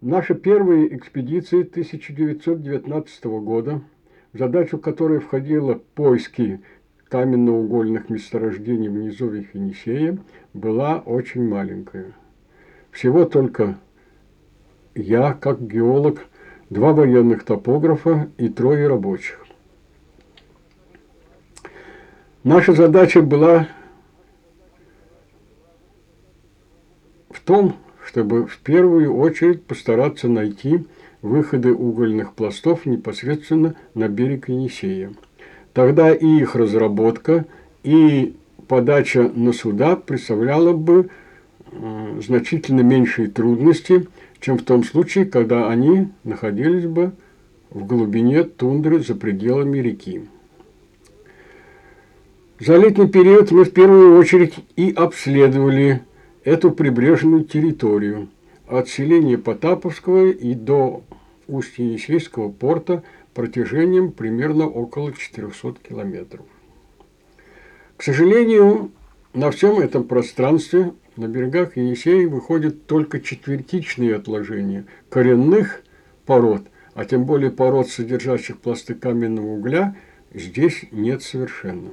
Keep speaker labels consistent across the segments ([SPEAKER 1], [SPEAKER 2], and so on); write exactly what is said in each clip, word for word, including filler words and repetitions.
[SPEAKER 1] Наша первая экспедиция тысяча девятьсот девятнадцатого года, в задачу которой входило поиски каменно-угольных месторождений в низовьях Енисея, была очень маленькая. Всего только я, как геолог, два военных топографа и трое рабочих. Наша задача была в том, чтобы в первую очередь постараться найти выходы угольных пластов непосредственно на берег Енисея. Тогда и их разработка, и подача на суда представляла бы э, значительно меньшие трудности, чем в том случае, когда они находились бы в глубине тундры за пределами реки. За летний период мы в первую очередь и обследовали эту прибрежную территорию от селения Потаповского и до Усть-Енисейского порта протяжением примерно около четырёхсот километров. К сожалению, на всем этом пространстве на берегах Енисея выходят только четвертичные отложения коренных пород, а тем более пород, содержащих пласты каменного угля, здесь нет совершенно.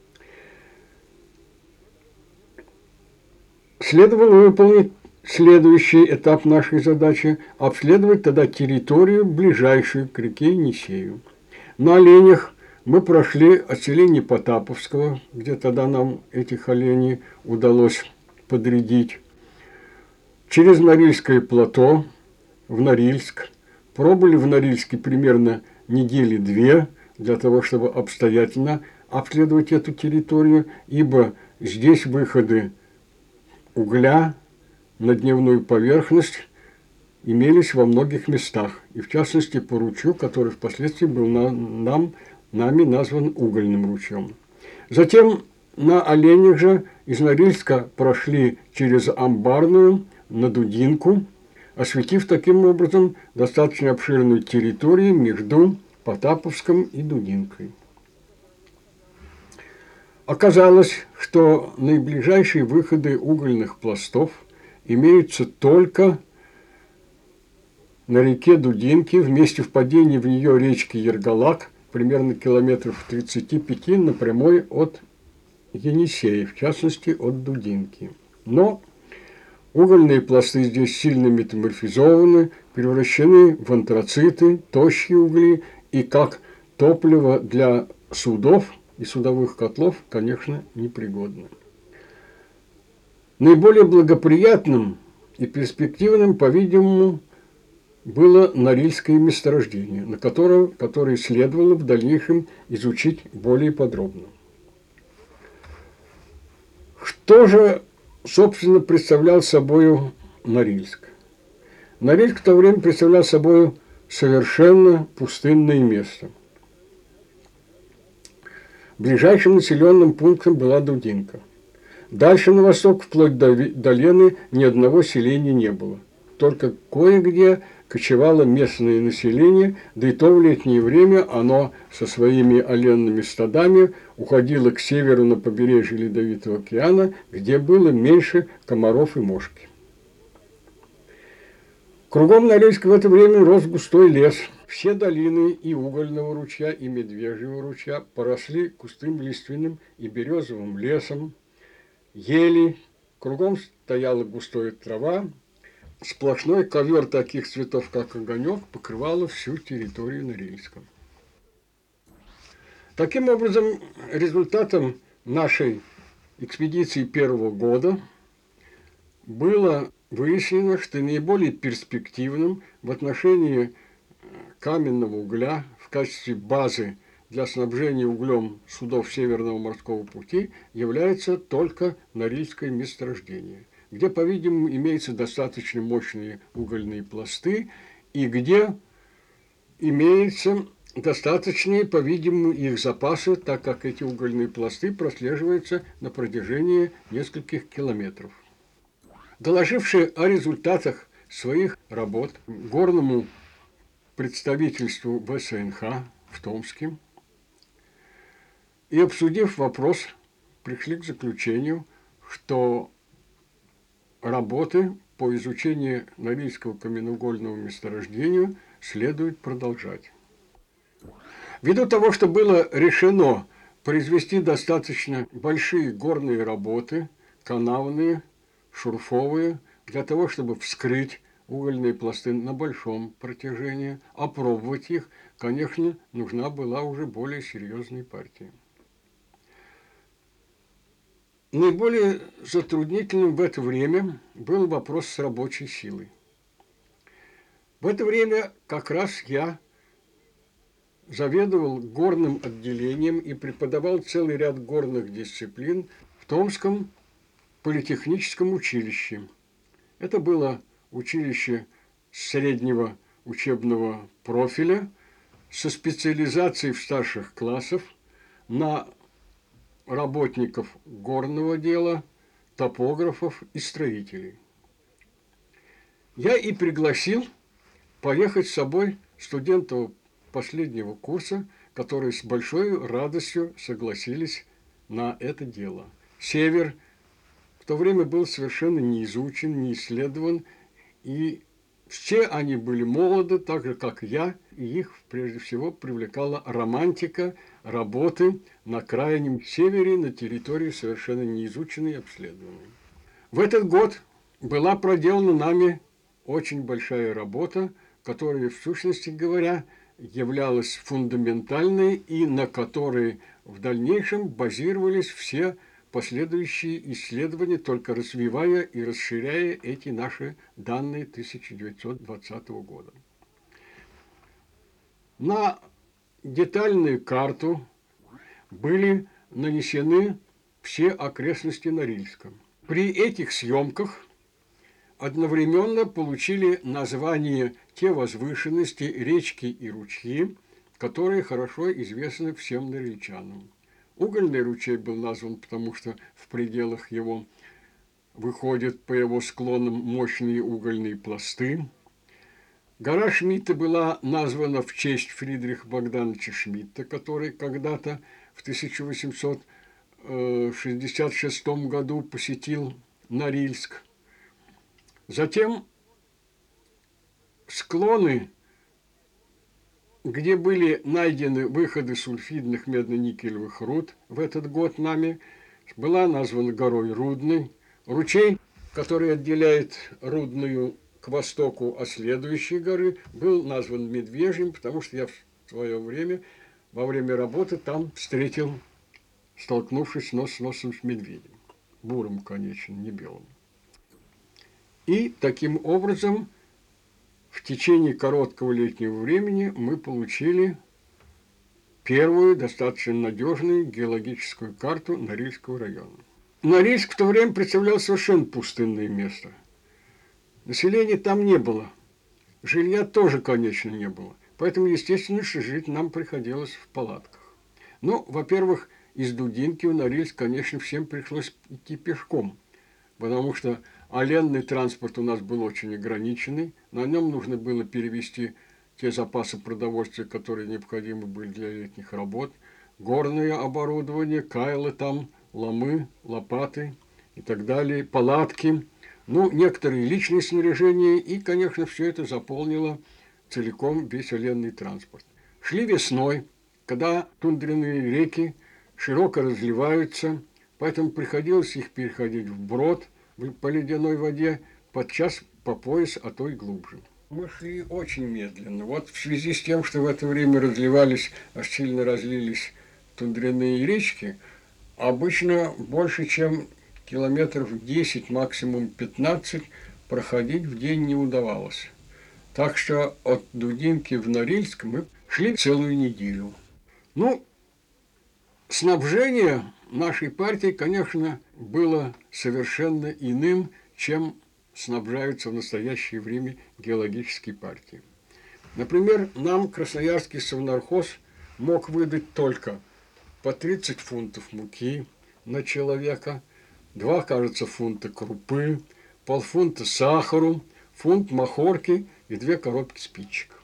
[SPEAKER 1] Следовало выполнить следующий этап нашей задачи – обследовать тогда территорию, ближайшую к реке Енисею. На оленях мы прошли от селения Потаповского, где тогда нам этих оленей удалось подрядить, через Норильское плато в Норильск. Пробыли в Норильске примерно недели две для того, чтобы обстоятельно обследовать эту территорию, ибо здесь выходы угля на дневную поверхность имелись во многих местах, и в частности по ручью, который впоследствии был на, нам, нами назван угольным ручьем. Затем на оленях же из Норильска прошли через Амбарную на Дудинку, осветив таким образом достаточно обширную территорию между Потаповском и Дудинкой. Оказалось, что наиближайшие выходы угольных пластов имеются только на реке Дудинке, в месте впадения в нее речки Ергалак, примерно километров тридцати пяти на прямой от Енисея, в частности от Дудинки. Но угольные пласты здесь сильно метаморфизованы, превращены в антрациты, тощие угли, и как топливо для судов и судовых котлов, конечно, непригодны. Наиболее благоприятным и перспективным, по-видимому, было Норильское месторождение, на которое, которое следовало в дальнейшем изучить более подробно. Что же, собственно, представлял собой Норильск? Норильск в то время представлял собой совершенно пустынное место. Ближайшим населенным пунктом была Дудинка. Дальше на восток, вплоть до, до Лены, ни одного селения не было. Только кое-где кочевало местное население, да и то в летнее время оно со своими оленными стадами уходило к северу на побережье Ледовитого океана, где было меньше комаров и мошки. Кругом Норильска в это время рос густой лес. Все долины и угольного ручья, и медвежьего ручья поросли густым лиственным и березовым лесом, ели, кругом стояла густая трава, сплошной ковер таких цветов, как огонек, покрывала всю территорию Норильска. Таким образом, результатом нашей экспедиции первого года было выяснено, что наиболее перспективным в отношении каменного угля в качестве базы для снабжения углем судов Северного морского пути является только Норильское месторождение, где, по-видимому, имеются достаточно мощные угольные пласты и где имеются достаточные, по-видимому, их запасы, так как эти угольные пласты прослеживаются на протяжении нескольких километров. Доложивши о результатах своих работ горному представительству вэ эс эн ха в Томске и обсудив вопрос, пришли к заключению, что работы по изучению Норильского каменноугольного месторождения следует продолжать. Ввиду того, что было решено произвести достаточно большие горные работы, канавные, шурфовые, для того, чтобы вскрыть угольные пласты на большом протяжении, опробовать их, конечно, нужна была уже более серьезная партия. Наиболее затруднительным в это время был вопрос с рабочей силой. В это время как раз я заведовал горным отделением и преподавал целый ряд горных дисциплин в Томском политехническом училище. Это было училище среднего учебного профиля со специализацией в старших классах на работников горного дела, топографов и строителей. Я и пригласил поехать с собой студентов последнего курса, которые с большой радостью согласились на это дело. Север в то время был совершенно не изучен, не исследован, и все они были молоды, так же, как я, и их прежде всего привлекала романтика работы на крайнем севере, на территории совершенно неизученной и обследованной. В этот год была проделана нами очень большая работа, которая, в сущности говоря, являлась фундаментальной и на которой в дальнейшем базировались все последующие исследования, только развивая и расширяя эти наши данные тысяча девятьсот двадцатого года. На детальную карту были нанесены все окрестности Норильска. При этих съемках одновременно получили название те возвышенности, речки и ручьи, которые хорошо известны всем норильчанам. Угольный ручей был назван, потому что в пределах его выходят по его склонам мощные угольные пласты. Гора Шмидта была названа в честь Фридриха Богдановича Шмидта, который когда-то в тысяча восемьсот шестьдесят шестом году посетил Норильск. Затем склоны, где были найдены выходы сульфидных медно-никелевых руд в этот год нами, была названа горой Рудной. Ручей, который отделяет Рудную к востоку от следующей горы, был назван Медвежьим, потому что я в свое время, во время работы там встретил, столкнувшись нос с носом с медведем. Бурым, конечно, не белым. И таким образом в течение короткого летнего времени мы получили первую достаточно надежную геологическую карту Норильского района. Норильск в то время представлял совершенно пустынное место. Населения там не было. Жилья тоже, конечно, не было. Поэтому, естественно, что жить нам приходилось в палатках. Ну, во-первых, из Дудинки в Норильск, конечно, всем пришлось идти пешком, потому что оленный транспорт у нас был очень ограниченный. На нем нужно было перевезти те запасы продовольствия, которые необходимы были для летних работ, горное оборудование, кайлы там, ломы, лопаты и так далее, палатки, ну, некоторые личные снаряжения, и, конечно, все это заполнило целиком весь оленный транспорт. Шли весной, когда тундренные реки широко разливаются, поэтому приходилось их переходить вброд по ледяной воде, подчас по пояс, а то и глубже. Мы шли очень медленно. Вот в связи с тем, что в это время разливались, аж сильно разлились тундряные речки, обычно больше, чем километров десять, максимум пятнадцать проходить в день не удавалось. Так что от Дудинки в Норильск мы шли целую неделю. Ну, снабжение нашей партии, конечно, было совершенно иным, чем снабжаются в настоящее время геологические партии. Например, нам Красноярский совнархоз мог выдать только по тридцать фунтов муки на человека, два, кажется, фунта крупы, полфунта сахару, фунт махорки и две коробки спичек.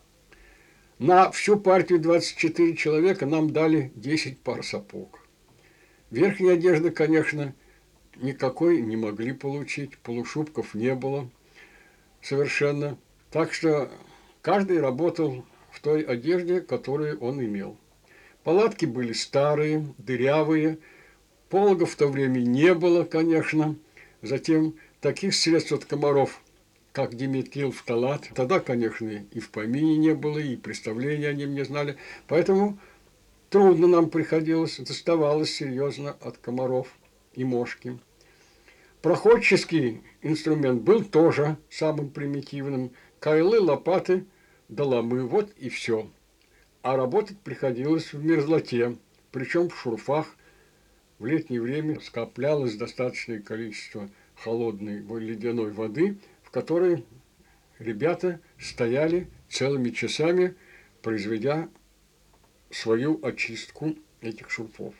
[SPEAKER 1] На всю партию двадцать четыре человека нам дали десять пар сапог. Верхняя одежда, конечно, никакой не могли получить, полушубков не было совершенно. Так что каждый работал в той одежде, которую он имел. Палатки были старые, дырявые, пологов в то время не было, конечно. Затем таких средств от комаров, как диметилфталат, тогда, конечно, и в помине не было, и представления о нем не знали. Поэтому трудно нам приходилось, доставалось серьезно от комаров и мошки. Проходческий инструмент был тоже самым примитивным. Кайлы, лопаты, доломы, вот и все. А работать приходилось в мерзлоте, причем в шурфах. В летнее время скоплялось достаточное количество холодной ледяной воды, в которой ребята стояли целыми часами, произведя свою очистку этих шурфов.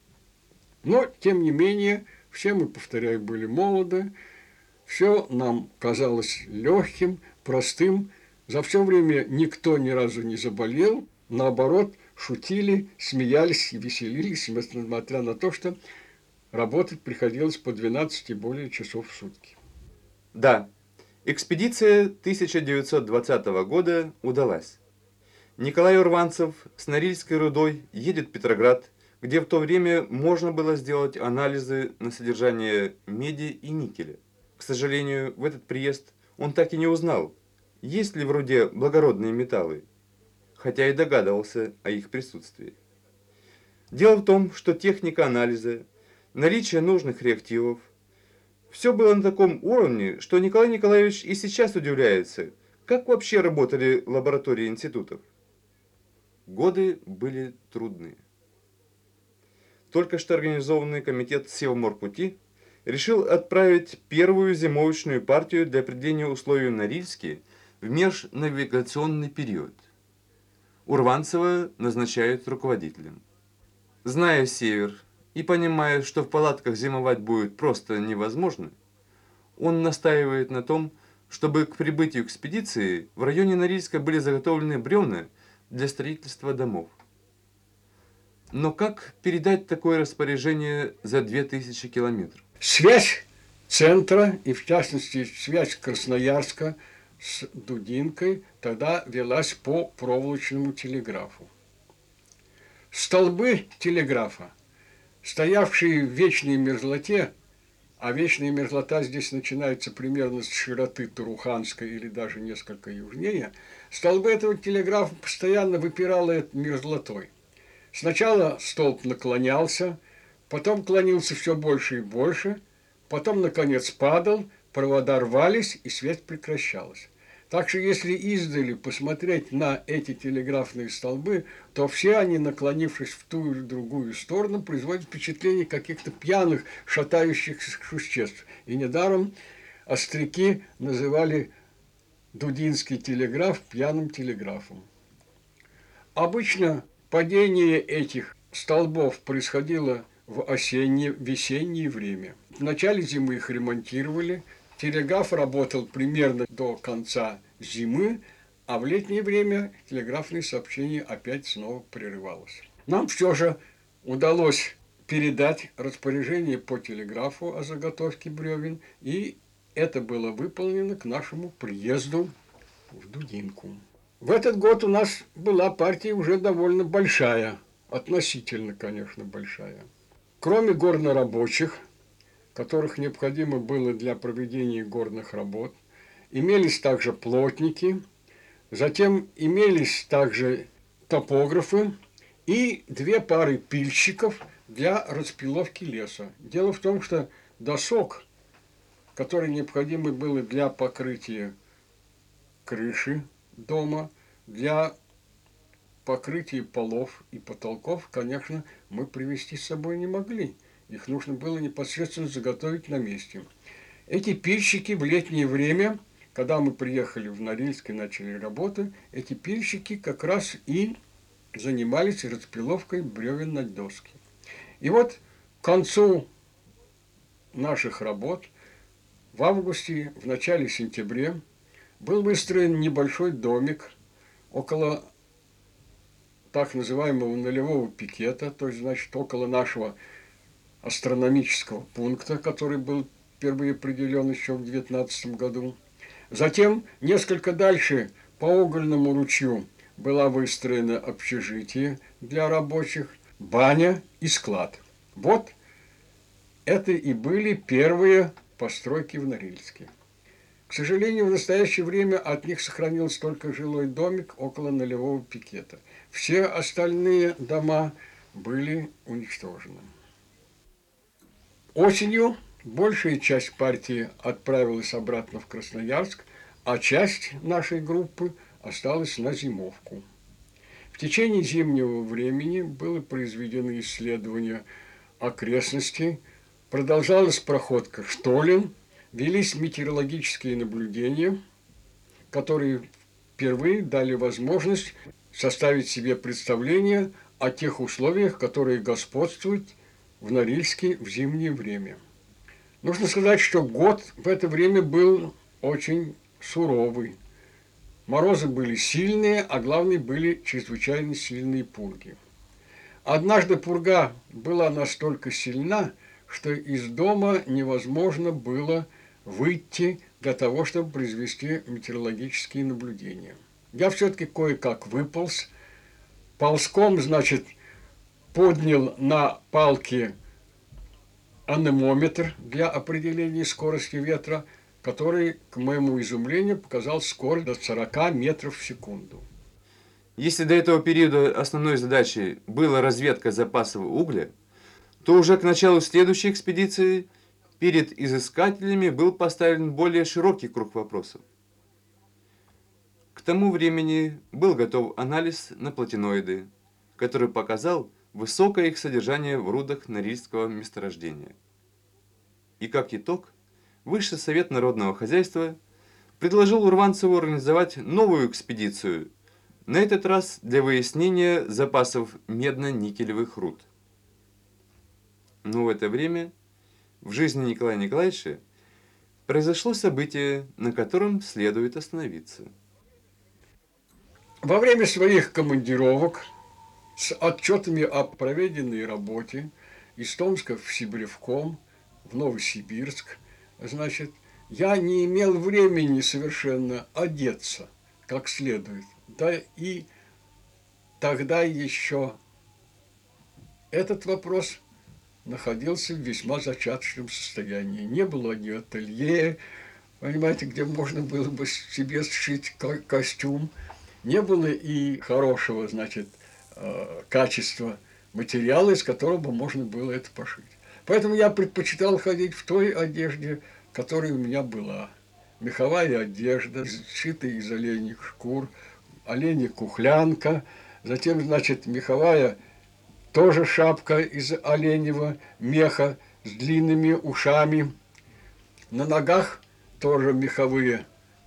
[SPEAKER 1] Но, тем не менее, все мы, повторяю, были молоды, все нам казалось легким, простым. За все время никто ни разу не заболел, наоборот, шутили, смеялись и веселились, несмотря на то, что работать приходилось по двенадцать и более часов в сутки.
[SPEAKER 2] Да, экспедиция тысяча девятьсот двадцатого года удалась. Николай Урванцев с Норильской рудой едет в Петроград, где в то время можно было сделать анализы на содержание меди и никеля. К сожалению, в этот приезд он так и не узнал, есть ли в руде благородные металлы, хотя и догадывался о их присутствии. Дело в том, что техника анализа, наличие нужных реактивов, все было на таком уровне, что Николай Николаевич и сейчас удивляется, как вообще работали лаборатории институтов. Годы были трудные. Только что организованный комитет Севморпути решил отправить первую зимовочную партию для определения условий в Норильске в межнавигационный период. Урванцева назначают руководителем. Зная север и понимая, что в палатках зимовать будет просто невозможно, он настаивает на том, чтобы к прибытию экспедиции в районе Норильска были заготовлены бревна для строительства домов. Но как передать такое распоряжение за две тысячи километров?
[SPEAKER 1] Связь центра, и в частности связь Красноярска с Дудинкой, тогда велась по проволочному телеграфу. Столбы телеграфа, стоявшие в вечной мерзлоте, а вечная мерзлота здесь начинается примерно с широты Туруханской или даже несколько южнее, столбы этого телеграфа постоянно выпирало мерзлотой. Сначала столб наклонялся, потом клонился все больше и больше, потом, наконец, падал, провода рвались, и связь прекращалась. Так что, если издали посмотреть на эти телеграфные столбы, то все они, наклонившись в ту или другую сторону, производят впечатление каких-то пьяных, шатающихся существ. И недаром остряки называли Дудинский телеграф пьяным телеграфом. Обычно падение этих столбов происходило в осенне-весеннее время. В начале зимы их ремонтировали, телеграф работал примерно до конца зимы, а в летнее время телеграфное сообщение опять снова прерывалось. Нам все же удалось передать распоряжение по телеграфу о заготовке бревен, и это было выполнено к нашему приезду в Дудинку. В этот год у нас была партия уже довольно большая, относительно, конечно, большая. Кроме горнорабочих, которых необходимо было для проведения горных работ, имелись также плотники, затем имелись также топографы и две пары пильщиков для распиловки леса. Дело в том, что досок, которые необходимы были для покрытия крыши дома, для покрытия полов и потолков, конечно, мы привезти с собой не могли. Их нужно было непосредственно заготовить на месте. Эти пильщики в летнее время, когда мы приехали в Норильск и начали работу, эти пильщики как раз и занимались распиловкой бревен на доски. И вот к концу наших работ в августе, в начале сентября был выстроен небольшой домик около так называемого нулевого пикета, то есть, значит, около нашего астрономического пункта, который был впервые определен еще в девятнадцатом году. Затем, несколько дальше, по угольному ручью была выстроена общежитие для рабочих, баня и склад. Вот это и были первые постройки в Норильске. К сожалению, в настоящее время от них сохранился только жилой домик около нулевого пикета. Все остальные дома были уничтожены. Осенью большая часть партии отправилась обратно в Красноярск, а часть нашей группы осталась на зимовку. В течение зимнего времени было произведено исследование окрестностей, продолжалась проходка Штолен, велись метеорологические наблюдения, которые впервые дали возможность составить себе представление о тех условиях, которые господствуют в Норильске в зимнее время. Нужно сказать, что год в это время был очень суровый. Морозы были сильные, а главное, были чрезвычайно сильные пурги. Однажды пурга была настолько сильна, что из дома невозможно было выйти для того, чтобы произвести метеорологические наблюдения. Я все-таки кое-как выполз, ползком, значит, поднял на палке анемометр для определения скорости ветра, который, к моему изумлению, показал скорость до сорока метров в секунду.
[SPEAKER 2] Если до этого периода основной задачей была разведка запасов угля, то уже к началу следующей экспедиции перед изыскателями был поставлен более широкий круг вопросов. К тому времени был готов анализ на платиноиды, который показал высокое их содержание в рудах Норильского месторождения. И как итог, Высший совет народного хозяйства предложил Урванцеву организовать новую экспедицию, на этот раз для выяснения запасов медно-никелевых руд. Но в это время в жизни Николая Николаевича произошло событие, на котором следует остановиться.
[SPEAKER 1] Во время своих командировок с отчетами о проведенной работе из Томска в Сибиревком, в Новосибирск, значит, я не имел времени совершенно одеться как следует. Да и тогда еще этот вопрос находился в весьма зачаточном состоянии. Не было ни ателье, понимаете, где можно было бы себе сшить ко- костюм. Не было и хорошего, значит, э, качества материала, из которого бы можно было это пошить. Поэтому я предпочитал ходить в той одежде, которая у меня была. Меховая одежда, сшитая из оленьих шкур, оленья кухлянка, затем, значит, меховая тоже шапка из оленьего меха с длинными ушами. На ногах тоже меховые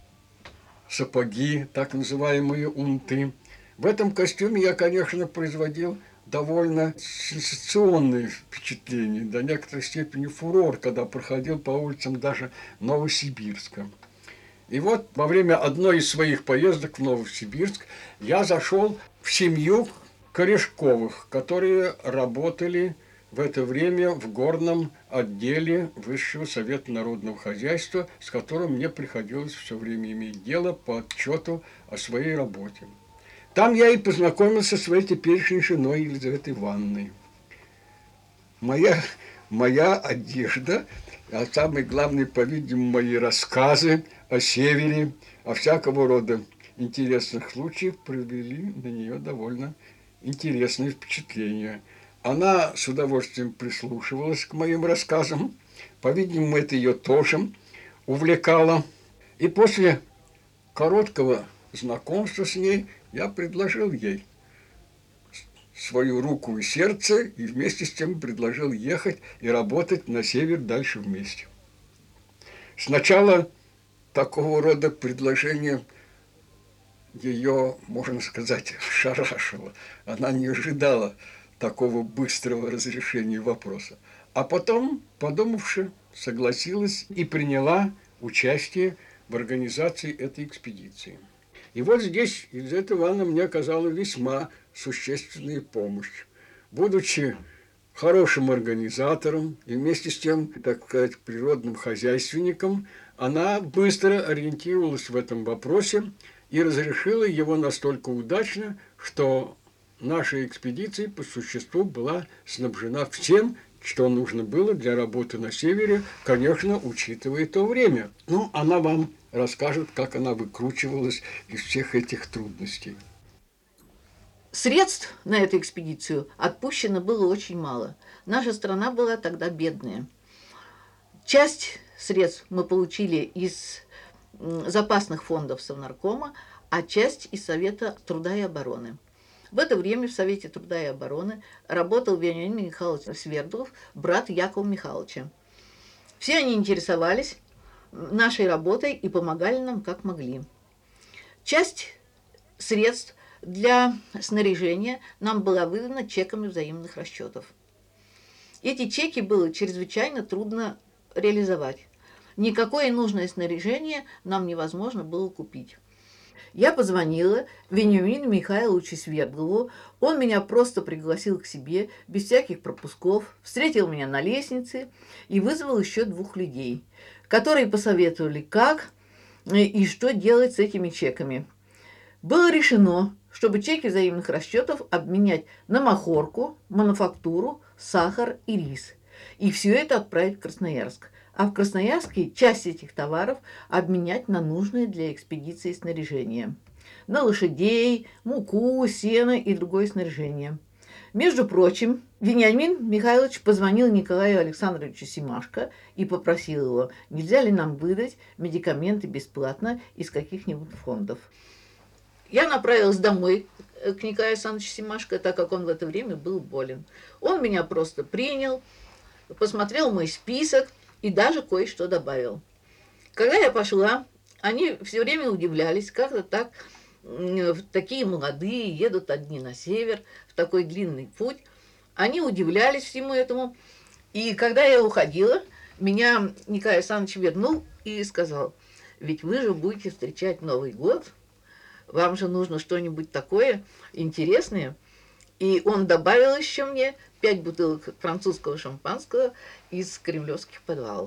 [SPEAKER 1] сапоги, так называемые унты. В этом костюме я, конечно, производил довольно сенсационные впечатления, до некоторой степени фурор, когда проходил по улицам даже Новосибирска. И вот во время одной из своих поездок в Новосибирск я зашел в семью Корешковых, которые работали в это время в горном отделе Высшего совета народного хозяйства, с которым мне приходилось все время иметь дело по отчету о своей работе. Там я и познакомился со своей теперешней женой Елизаветой Ивановной. Моя, моя одежда, а самое главное, по-видимому, мои рассказы о севере, о всякого рода интересных случаях произвели на нее довольно интересное впечатление. Она с удовольствием прислушивалась к моим рассказам. По-видимому, это ее тоже увлекало. И после короткого знакомства с ней я предложил ей свою руку и сердце, и вместе с тем предложил ехать и работать на север дальше вместе. Сначала такого рода предложение ее, можно сказать, шарашило. Она не ожидала такого быстрого разрешения вопроса. А потом, подумавши, согласилась и приняла участие в организации этой экспедиции. И вот здесь Елизавета Ивановна мне оказала весьма существенную помощь. Будучи хорошим организатором и вместе с тем, так сказать, природным хозяйственником, она быстро ориентировалась в этом вопросе и разрешила его настолько удачно, что наша экспедиция по существу была снабжена всем, что нужно было для работы на севере, конечно, учитывая то время. Ну, она вам расскажет, как она выкручивалась из всех этих трудностей.
[SPEAKER 3] Средств на эту экспедицию отпущено было очень мало. Наша страна была тогда бедная. Часть средств мы получили из запасных фондов Совнаркома, а часть из Совета труда и обороны. В это время в Совете труда и обороны работал Вениамин Михайлович Свердлов, брат Якова Михайловича. Все они интересовались нашей работой и помогали нам как могли. Часть средств для снаряжения нам была выдана чеками взаимных расчетов. Эти чеки было чрезвычайно трудно реализовать. Никакое нужное снаряжение нам невозможно было купить. Я позвонила Вениамину Михайловичу Свердлову, он меня просто пригласил к себе, без всяких пропусков, встретил меня на лестнице и вызвал еще двух людей, которые посоветовали, как и что делать с этими чеками. Было решено, чтобы чеки взаимных расчетов обменять на махорку, мануфактуру, сахар и рис. И все это отправить в Красноярск. А в Красноярске часть этих товаров обменять на нужные для экспедиции снаряжение. На лошадей, муку, сено и другое снаряжение. Между прочим, Вениамин Михайлович позвонил Николаю Александровичу Семашко и попросил его, нельзя ли нам выдать медикаменты бесплатно из каких-нибудь фондов. Я направилась домой к Николаю Александровичу Семашко, так как он в это время был болен. Он меня просто принял, посмотрел мой список и даже кое-что добавил. Когда я пошла, они все время удивлялись, как-то так, такие молодые едут одни на север, в такой длинный путь. Они удивлялись всему этому. И когда я уходила, меня Николай Александрович вернул и сказал, ведь вы же будете встречать Новый год, вам же нужно что-нибудь такое интересное. И он добавил еще мне пять бутылок французского шампанского из кремлевских подвалов.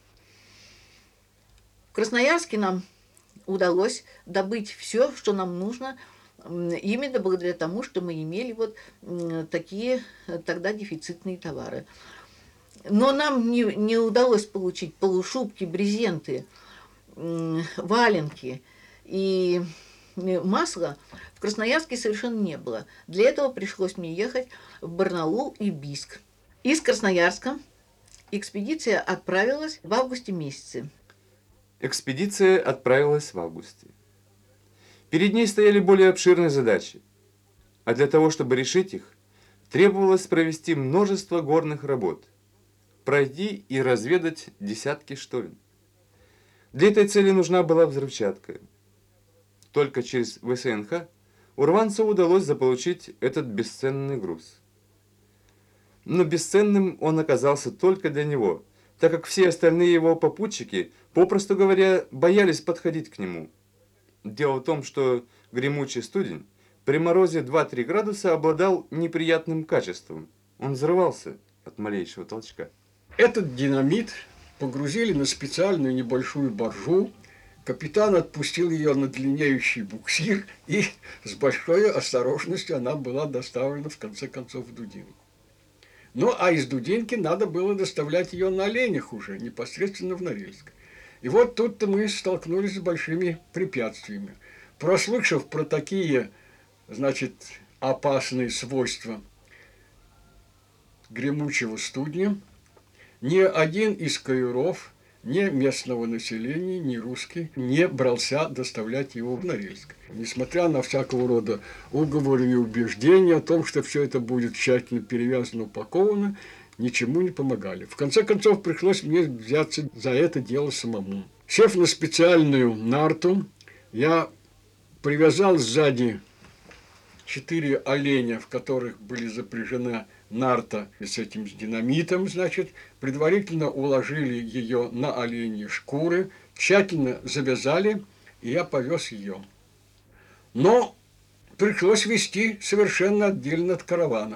[SPEAKER 3] В Красноярске нам удалось добыть все, что нам нужно, именно благодаря тому, что мы имели вот такие тогда дефицитные товары. Но нам не, не удалось получить полушубки, брезенты, валенки и масла в Красноярске совершенно не было. Для этого пришлось мне ехать в Барнаул и Бийск. Из Красноярска экспедиция отправилась в августе месяце.
[SPEAKER 2] Экспедиция отправилась в августе. Перед ней стояли более обширные задачи, а для того, чтобы решить их, требовалось провести множество горных работ, пройти и разведать десятки штолен. Для этой цели нужна была взрывчатка. Только через вэ эс эн ха урванцу удалось заполучить этот бесценный груз. Но бесценным он оказался только для него, так как все остальные его попутчики, попросту говоря, боялись подходить к нему. Дело в том, что гремучий студень при морозе два-три градуса обладал неприятным качеством. Он взрывался от малейшего толчка.
[SPEAKER 1] Этот динамит погрузили на специальную небольшую баржу. Капитан отпустил ее на длиннеющий буксир, и с большой осторожностью она была доставлена в конце концов в Дудинку. Ну, а из Дудинки надо было доставлять ее на оленях уже, непосредственно в Норильск. И вот тут-то мы столкнулись с большими препятствиями. Прослышав про такие, значит, опасные свойства гремучего студня, ни один из каюров, ни местного населения, ни русский не брался доставлять его в Норильск. Несмотря на всякого рода уговоры и убеждения о том, что все это будет тщательно перевязано, упаковано, ничему не помогали. В конце концов, пришлось мне взяться за это дело самому. Сев на специальную нарту, я привязал сзади четыре оленя, в которых были запряжена нарта с этим с динамитом, значит, предварительно уложили ее на оленьи шкуры, тщательно завязали, и я повез ее. Но пришлось вести совершенно отдельно от каравана,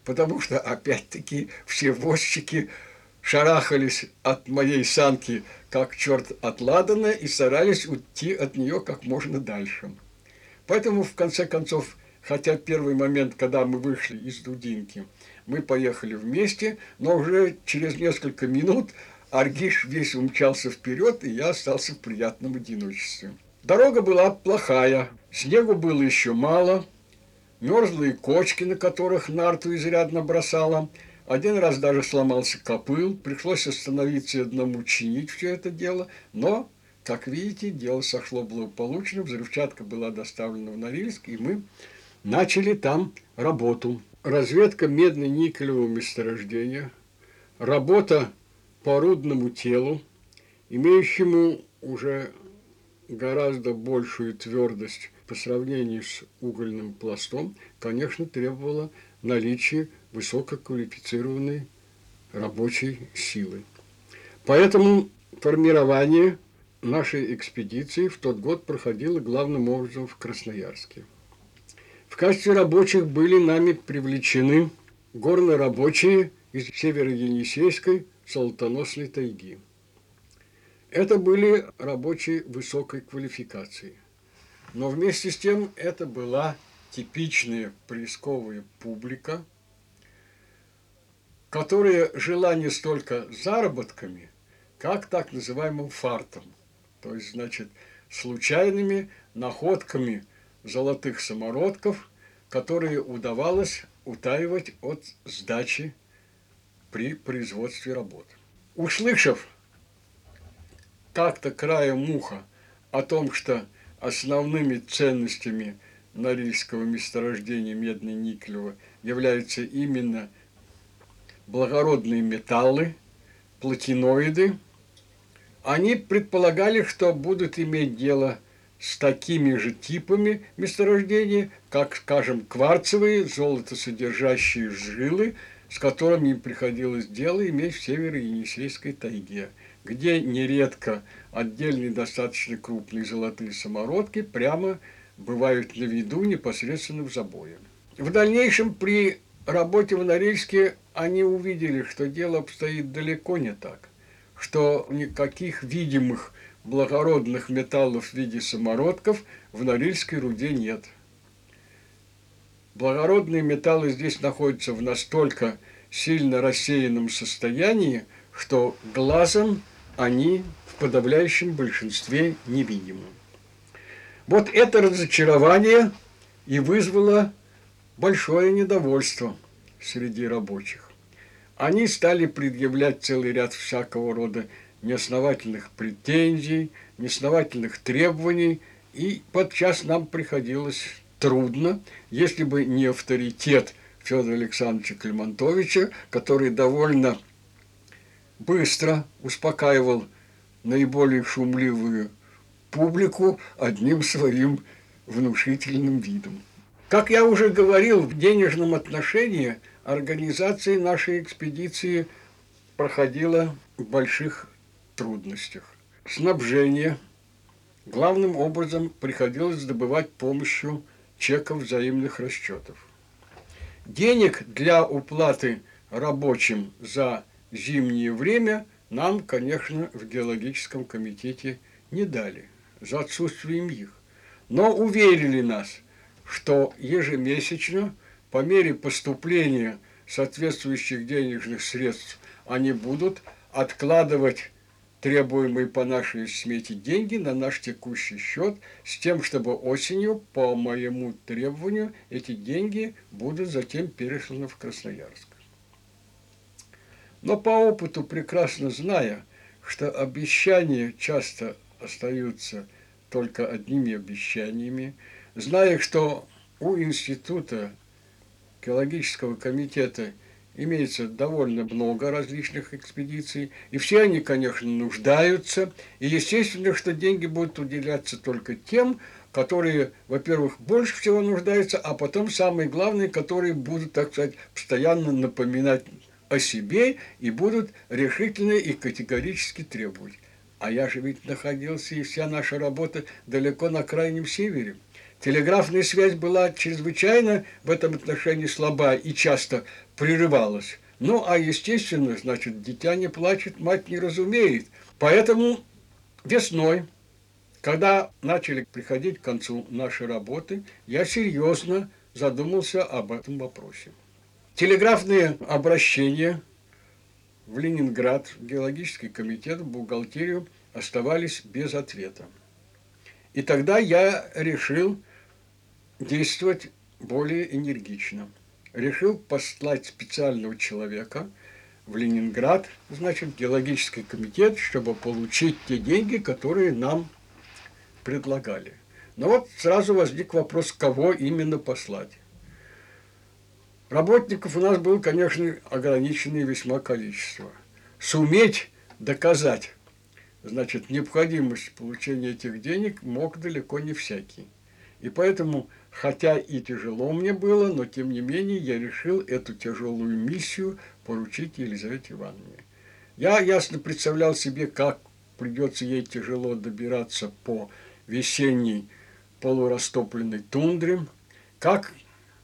[SPEAKER 1] потому что, опять-таки, все возчики шарахались от моей санки, как черт от ладана, и старались уйти от нее как можно дальше. Поэтому, в конце концов, хотя первый момент, когда мы вышли из Дудинки, мы поехали вместе, но уже через несколько минут Аргиш весь умчался вперед, и я остался в приятном одиночестве. Дорога была плохая, снегу было еще мало, мерзлые кочки, на которых нарту изрядно бросало. Один раз даже сломался копыл, пришлось остановиться и одному чинить все это дело, но, как видите, дело сошло благополучно, взрывчатка была доставлена в Норильск, и мы начали там работу. Разведка медно-никелевого месторождения, работа по рудному телу, имеющему уже гораздо большую твердость по сравнению с угольным пластом, конечно, требовала наличия высококвалифицированной рабочей силы. Поэтому формирование нашей экспедиции в тот год проходило главным образом в Красноярске. В качестве рабочих были нами привлечены горнорабочие из Северо-Енисейской золотоносной тайги. Это были рабочие высокой квалификации. Но вместе с тем это была типичная приисковая публика, которая жила не столько заработками, как так называемым фартом. То есть, значит, случайными находками золотых самородков, которые удавалось утаивать от сдачи при производстве работ. Услышав как-то краем уха о том, что основными ценностями норильского месторождения медно-никелевого являются именно благородные металлы, платиноиды, они предполагали, что будут иметь дело с такими же типами месторождений, как, скажем, кварцевые, золотосодержащие жилы, с которыми им приходилось дело иметь в Северо-Енисейской тайге, где нередко отдельные достаточно крупные золотые самородки прямо бывают на виду непосредственно в забое. В дальнейшем при работе в Норильске они увидели, что дело обстоит далеко не так, что никаких видимых благородных металлов в виде самородков в Норильской руде нет. Благородные металлы здесь находятся в настолько сильно рассеянном состоянии, что глазом они в подавляющем большинстве невидимы. Вот это разочарование и вызвало большое недовольство среди рабочих. Они стали предъявлять целый ряд всякого рода неосновательных претензий, неосновательных требований, и подчас нам приходилось трудно, если бы не авторитет Федора Александровича Климантовича, который довольно быстро успокаивал наиболее шумливую публику одним своим внушительным видом. Как я уже говорил, в денежном отношении организация нашей экспедиции проходила в больших трудностях. Снабжение главным образом приходилось добывать помощью чеков взаимных расчетов. Денег для уплаты рабочим за зимнее время нам, конечно, в геологическом комитете не дали, за отсутствием их. Но уверили нас, что ежемесячно, по мере поступления соответствующих денежных средств, они будут откладывать требуемые по нашей смете деньги на наш текущий счет, с тем, чтобы осенью, по моему требованию, эти деньги будут затем пересланы в Красноярск. Но по опыту, прекрасно зная, что обещания часто остаются только одними обещаниями, зная, что у института геологического комитета имеется довольно много различных экспедиций, и все они, конечно, нуждаются, и естественно, что деньги будут уделяться только тем, которые, во-первых, больше всего нуждаются, а потом, самое главное, которые будут, так сказать, постоянно напоминать о себе и будут решительно и категорически требовать. А я же ведь находился, и вся наша работа далеко на крайнем севере. Телеграфная связь была чрезвычайно в этом отношении слаба и часто прерывалось. Ну, а естественно, значит, дитя не плачет, мать не разумеет. Поэтому весной, когда начали приходить к концу наши работы, я серьезно задумался об этом вопросе. Телеграфные обращения в Ленинград, в геологический комитет, в бухгалтерию оставались без ответа. И тогда я решил действовать более энергично. Решил послать специального человека в Ленинград, значит, в геологический комитет, чтобы получить те деньги, которые нам предлагали. Но вот сразу возник вопрос, кого именно послать. Работников у нас было, конечно, ограниченное весьма количество. Суметь доказать, значит, необходимость получения этих денег мог далеко не всякий. И поэтому, хотя и тяжело мне было, но тем не менее я решил эту тяжелую миссию поручить Елизавете Ивановне. Я ясно представлял себе, как придется ей тяжело добираться по весенней полурастопленной тундре, как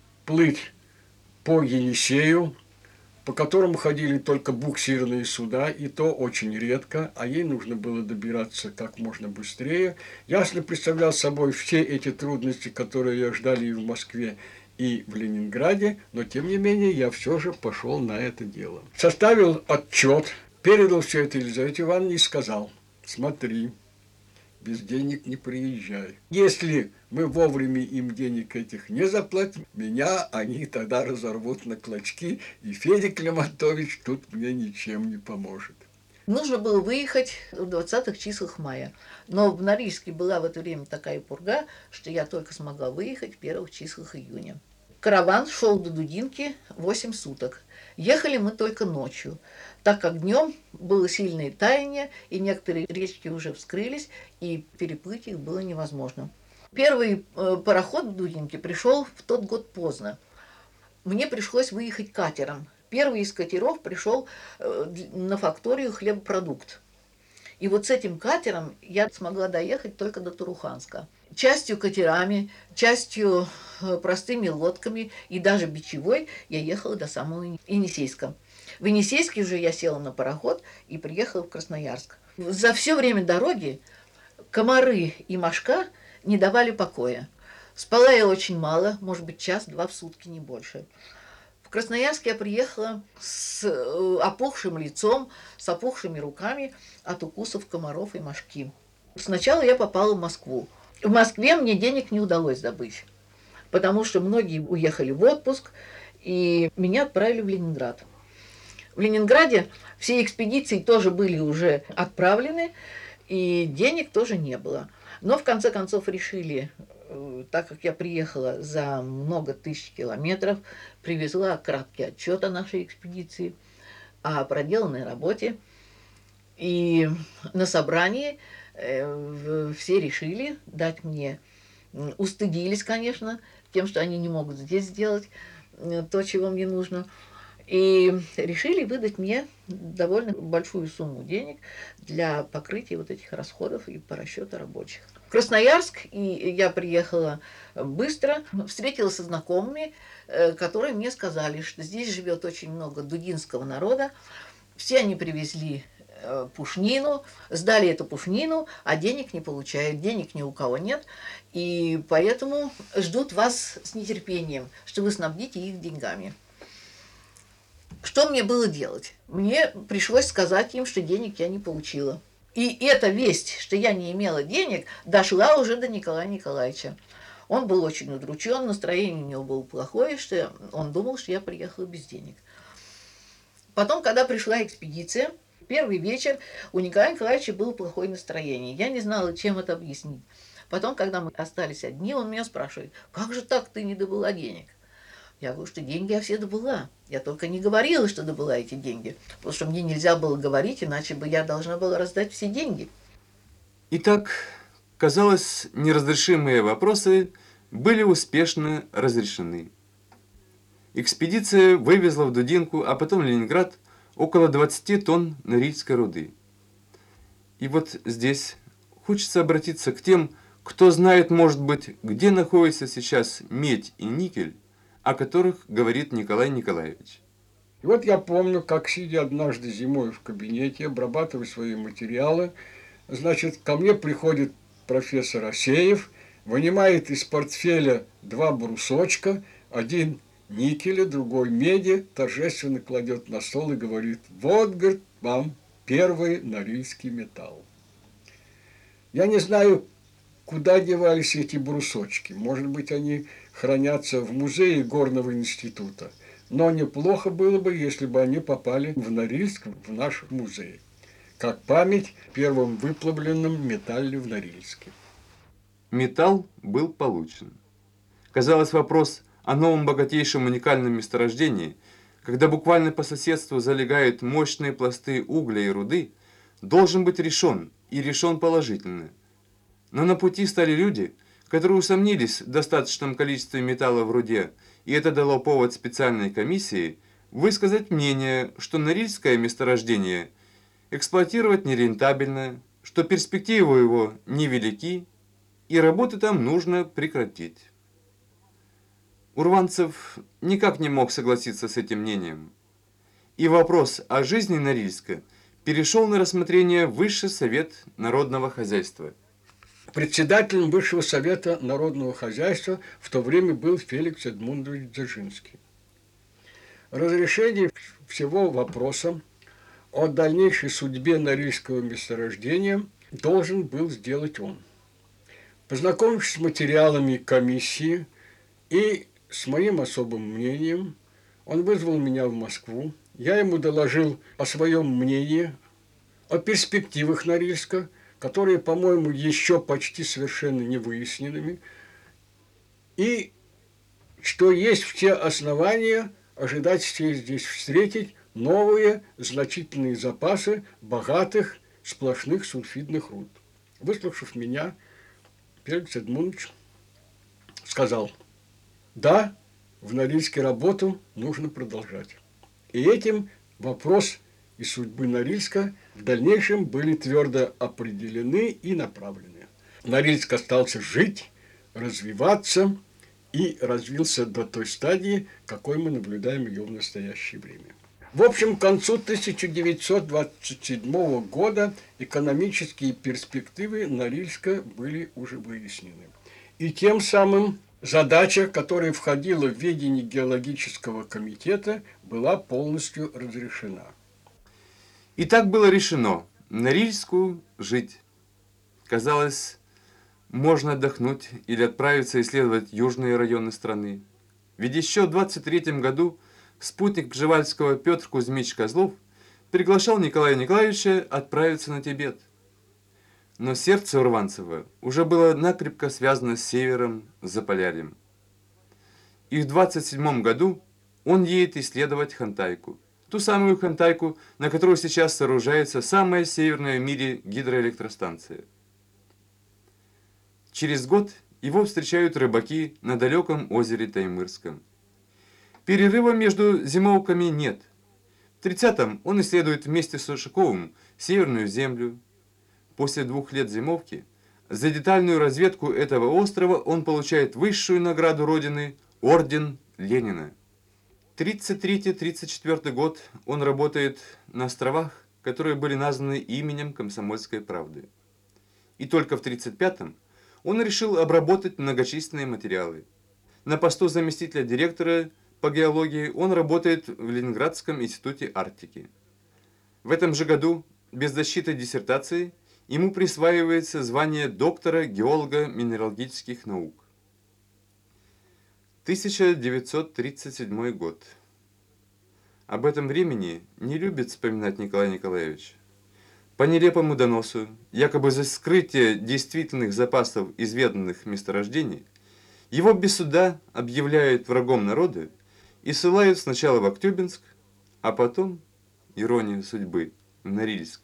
[SPEAKER 1] плыть по Енисею, по которому ходили только буксирные суда, и то очень редко, а ей нужно было добираться как можно быстрее. Ясно представлял собой все эти трудности, которые ее ждали и в Москве, и в Ленинграде, но тем не менее я все же пошел на это дело. Составил отчет, передал все это Елизавете Ивановне и сказал: смотри, без денег не приезжай. Если мы вовремя им денег этих не заплатим, меня они тогда разорвут на клочки, и Федя Климантович тут мне ничем не поможет.
[SPEAKER 3] Нужно было выехать в двадцатых числах мая. Но в Норильске была в это время такая пурга, что я только смогла выехать в первых числах июня. Караван шел до Дудинки восемь суток. Ехали мы только ночью, так как днем было сильное таяние, и некоторые речки уже вскрылись, и переплыть их было невозможно. Первый э, пароход в Дудинке пришел в тот год поздно. Мне пришлось выехать катером. Первый из катеров пришел э, на факторию «Хлебопродукт». И вот с этим катером я смогла доехать только до Туруханска. Частью катерами, частью простыми лодками и даже бичевой я ехала до самого Енисейска. В Енисейске уже я села на пароход и приехала в Красноярск. За все время дороги комары и мошка не давали покоя. Спала я очень мало, может быть, час-два в сутки, не больше. В Красноярск я приехала с опухшим лицом, с опухшими руками от укусов комаров и мошки. Сначала я попала в Москву. В Москве мне денег не удалось добыть, потому что многие уехали в отпуск, и меня отправили в Ленинград. В Ленинграде все экспедиции тоже были уже отправлены, и денег тоже не было. Но в конце концов решили, так как я приехала за много тысяч километров, привезла краткий отчет о нашей экспедиции, о проделанной работе. И на собрании все решили дать мне, устыдились, конечно, тем, что они не могут здесь сделать то, чего мне нужно, и решили выдать мне довольно большую сумму денег для покрытия вот этих расходов и по расчету рабочих. В Красноярск и я приехала быстро, встретилась со знакомыми, которые мне сказали, что здесь живет очень много дудинского народа. Все они привезли пушнину, сдали эту пушнину, а денег не получают, денег ни у кого нет, и поэтому ждут вас с нетерпением, что вы снабдите их деньгами. Что мне было делать? Мне пришлось сказать им, что денег я не получила. И эта весть, что я не имела денег, дошла уже до Николая Николаевича. Он был очень удручен, настроение у него было плохое, что он думал, что я приехала без денег. Потом, когда пришла экспедиция, первый вечер у Николая Николаевича было плохое настроение. Я не знала, чем это объяснить. Потом, когда мы остались одни, он меня спрашивает: как же так, ты не добыла денег? Я говорю, что деньги я все добыла. Я только не говорила, что добыла эти деньги. Потому что мне нельзя было говорить, иначе бы я должна была раздать все деньги.
[SPEAKER 2] Итак, казалось, неразрешимые вопросы были успешно разрешены. Экспедиция вывезла в Дудинку, а потом в Ленинград, около двадцати тонн норильской руды. И вот здесь хочется обратиться к тем, кто знает, может быть, где находится сейчас медь и никель, о которых говорит Николай Николаевич.
[SPEAKER 1] И вот я помню, как, сидя однажды зимой в кабинете, обрабатывая свои материалы, значит, ко мне приходит профессор Асеев, вынимает из портфеля два брусочка, один никеля, другой меди, торжественно кладет на стол и говорит: вот, говорит, вам первый норильский металл. Я не знаю, куда девались эти брусочки. Может быть, они хранятся в музее Горного института. Но неплохо было бы, если бы они попали в Норильск, в наш музей, как память о первом выплавленном металле в Норильске.
[SPEAKER 2] Металл был получен. Казалось, вопрос о новом богатейшем уникальном месторождении, когда буквально по соседству залегают мощные пласты угля и руды, должен быть решен, и решен положительно. Но на пути стали люди, которые усомнились в достаточном количестве металла в руде, и это дало повод специальной комиссии высказать мнение, что норильское месторождение эксплуатировать нерентабельно, что перспективы его невелики, и работы там нужно прекратить. Урванцев никак не мог согласиться с этим мнением, и вопрос о жизни Норильска перешел на рассмотрение Высший совет народного хозяйства.
[SPEAKER 1] Председателем Высшего совета народного хозяйства в то время был Феликс Эдмундович Дзержинский. Разрешение всего вопроса о дальнейшей судьбе норильского месторождения должен был сделать он. Познакомившись с материалами комиссии и с моим особым мнением, он вызвал меня в Москву. Я ему доложил о своем мнении, о перспективах Норильска, которые, по-моему, еще почти совершенно не выясненными, и что есть все основания ожидать здесь встретить новые значительные запасы богатых сплошных сульфидных руд. Выслушав меня, Феликс Эдмундович сказал: да, в Норильске работу нужно продолжать. И этим вопрос и судьбы Норильска в дальнейшем были твердо определены и направлены. Норильск остался жить, развиваться и развился до той стадии, какой мы наблюдаем ее в настоящее время. В общем, к концу тысяча девятьсот двадцать седьмого года экономические перспективы Норильска были уже выяснены. И тем самым задача, которая входила в ведение геологического комитета, была полностью разрешена.
[SPEAKER 2] И так было решено Норильску жить. Казалось, можно отдохнуть или отправиться исследовать южные районы страны. Ведь еще в двадцать третьем году спутник Пржевальского Петр Кузьмич Козлов приглашал Николая Николаевича отправиться на Тибет. Но сердце Урванцева уже было накрепко связано с севером, с Заполярьем. И в двадцать седьмом году он едет исследовать Хантайку. Ту самую Хантайку, на которую сейчас сооружается самая северная в мире гидроэлектростанция. Через год его встречают рыбаки на далеком озере Таймырском. Перерыва между зимовками нет. В тридцатом он исследует вместе с Ушаковым Северную землю. После двух лет зимовки за детальную разведку этого острова он получает высшую награду Родины – орден Ленина. тридцать третий — тридцать четвёртый год он работает на островах, которые были названы именем Комсомольской правды. И только в тридцать пятом он решил обработать многочисленные материалы. На посту заместителя директора по геологии он работает в Ленинградском институте Арктики. В этом же году, без защиты диссертации, ему присваивается звание доктора геолого-минералогических наук. тысяча девятьсот тридцать седьмой год. Об этом времени не любит вспоминать Николай Николаевич. По нелепому доносу, якобы за скрытие действительных запасов изведанных месторождений, его без суда объявляют врагом народа и ссылают сначала в Актюбинск, а потом, ирония судьбы, в Норильск.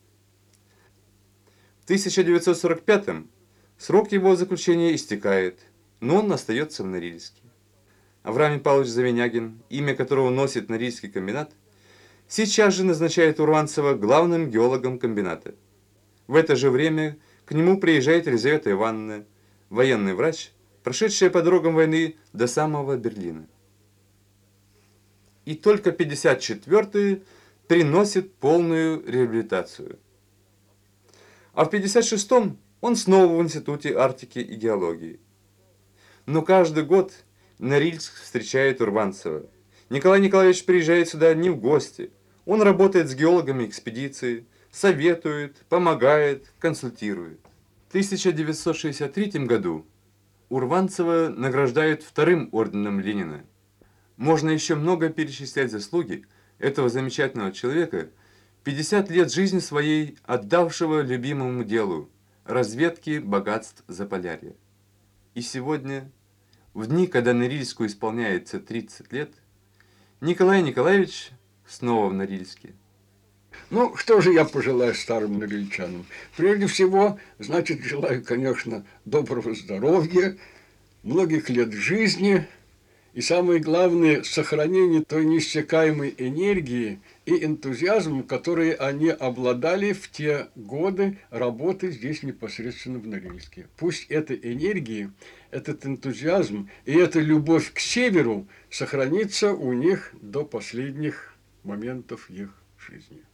[SPEAKER 2] В тысяча девятьсот сорок пятом срок его заключения истекает, но он остается в Норильске. Авраам Павлович Завинягин, имя которого носит Норильский комбинат, сейчас же назначает Урванцева главным геологом комбината. В это же время к нему приезжает Елизавета Ивановна, военный врач, прошедшая по дорогам войны до самого Берлина. и только пятьдесят четвёртый приносит полную реабилитацию. А в пятьдесят шестом он снова в Институте Арктики и геологии. Но каждый год Норильск встречает Урванцева. Николай Николаевич приезжает сюда не в гости. Он работает с геологами экспедиции, советует, помогает, консультирует. В тысяча девятьсот шестьдесят третьем году Урванцева награждают вторым орденом Ленина. Можно еще много перечислять заслуги этого замечательного человека, пятьдесят лет жизни своей отдавшего любимому делу – разведке богатств Заполярья. И сегодня, в дни, когда Норильску исполняется тридцать лет, Николай Николаевич снова в Норильске.
[SPEAKER 1] Ну, что же я пожелаю старым норильчанам? Прежде всего, значит, желаю, конечно, доброго здоровья, многих лет жизни и, самое главное, сохранения той неиссякаемой энергии и энтузиазма, которые они обладали в те годы работы здесь непосредственно в Норильске. Пусть эта энергия, этот энтузиазм и эта любовь к северу сохранится у них до последних моментов их жизни.